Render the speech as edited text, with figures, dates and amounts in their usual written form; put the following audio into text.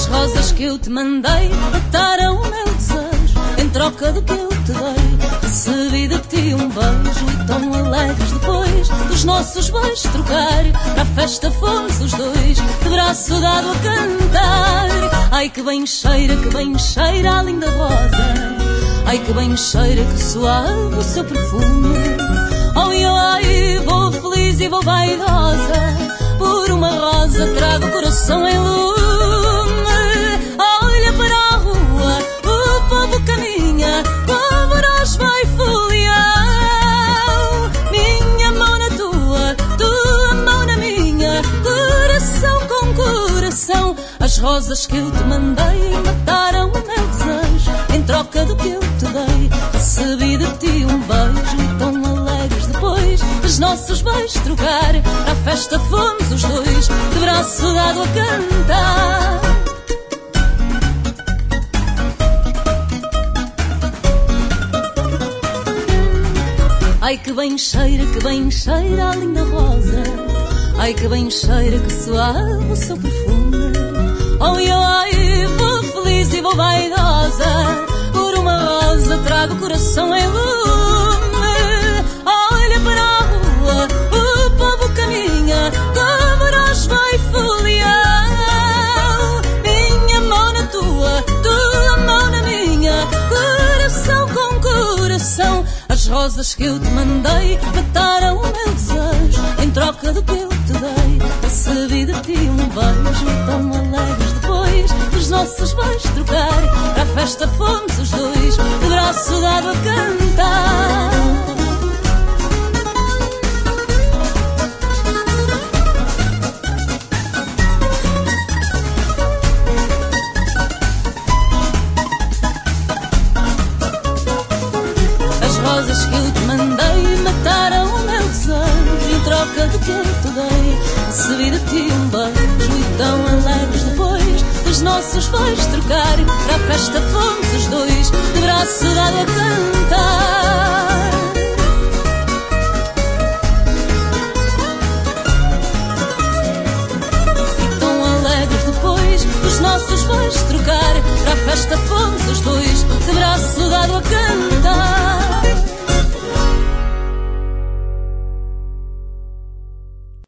rosas que eu te mandei mataram o meu desejo. Em troca do que eu te dei, recebi de ti um beijo. E tão alegres depois dos nossos beijos trocar, para a festa fomos os dois, de braço dado a cantar. Ai que bem cheira a linda rosa. Ai que bem cheira, que suave o seu perfume. Oh, eu ai, vou feliz e vou vaidosa, por uma rosa trago o coração em lume. Olha para a rua, o povo caminha, polvoroso vai folião. Minha mão na tua mão na minha, coração com coração. As rosas que eu te mandei mataram o meu desejo. Em troca do que eu te dei, recebi de ti um beijo. E tão alegres depois dos nossos beijos trocar, para a festa fomos os dois, de braço dado a cantar. Ai que bem cheira a linda rosa. Ai que bem cheira, que suave o seu perfume. Oh, eu ai, vou feliz e vou vaidosa, por uma rosa trago o coração em lume. Olha para a rua, o povo caminha, polvoroso vai folião. Minha mão na tua mão na minha, coração com coração. As rosas que eu te mandei mataram o meu desejo. Em troca do que eu te dei, recebi de ti um beijo. Tão alegres depois dos nossos beijos trocar, para a festa fomos os dois, de braço dado a cantar. Rosas que eu te mandei mataram o meu desejo. Em troca do que eu te dei, recebi de ti um beijo. E tão alegres depois dos nossos beijos trocar, para a festa fomos os dois, de braço dado a cantar. E tão alegres depois dos nossos beijos trocar, para a festa fomos os dois, de braço dado a cantar.